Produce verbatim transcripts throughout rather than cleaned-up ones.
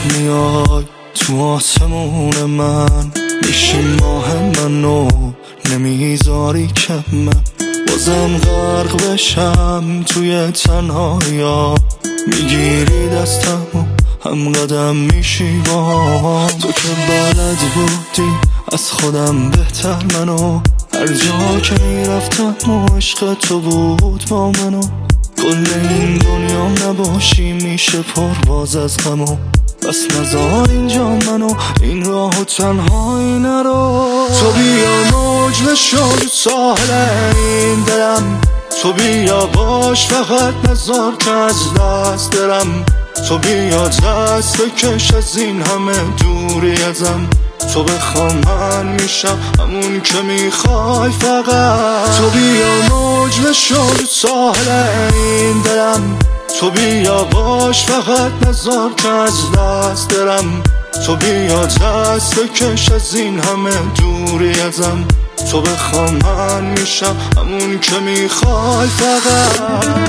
میای تو آسمون من، میشی ماه منو نمیذاری که من بازم غرق بشم توی تنهایی. میگیری دستمو هم قدم میشی با تو که بلد بودی از خودم بهتر منو. هر جا که میرفتم و عشق تو بود با منو. کل این دنیا نباشی میشه پرواز از غمو. بس نزار اینجا منو این راه و تنهایی نرو. تو بیا موج بشو تو ساحل این دلم، تو بیا باش فقط نزار که از دست درم. تو بیا دست بکش از این همه دوری ازم. تو بخوا من میشم همون که میخوای فقط. تو بیا موج بشو تو ساحل این دلم، تو بیا باش فقط نزار که از دست درم. تو بیا دست بکش از این همه دوری ازم. تو بخوا من میشم همون که میخوای فقط.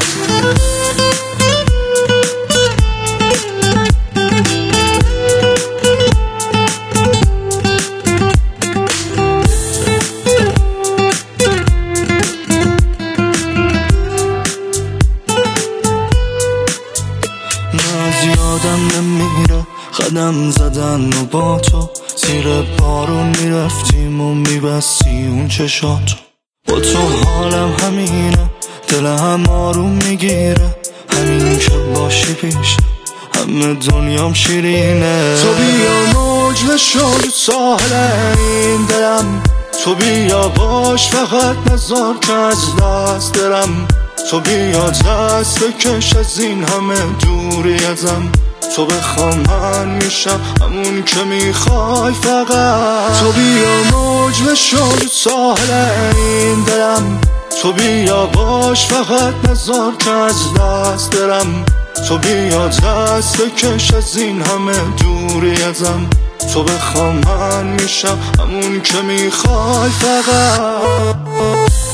یادم نمیره قدم زدن و با تو زیر بارون میرفتیم و میبستی اون چشاتو. با تو حالم همینه دلم آروم میگیره، همین که باشی پیش همه دنیام شیرینه. تو بیا موج بشو تو ساحل این دلم، تو بیا باش فقط نزار که از دست درم. تو بیا دست بکش از این همه دوری ازم. تو بخوا من میشم همون که میخوای فقط. تو بیا موج بشو تو ساحل این دلم، تو بیا باش فقط نزار که از دست درم. تو بیا دست بکش از این همه دوری ازم. تو بخوا من میشم همون که میخوای فقط.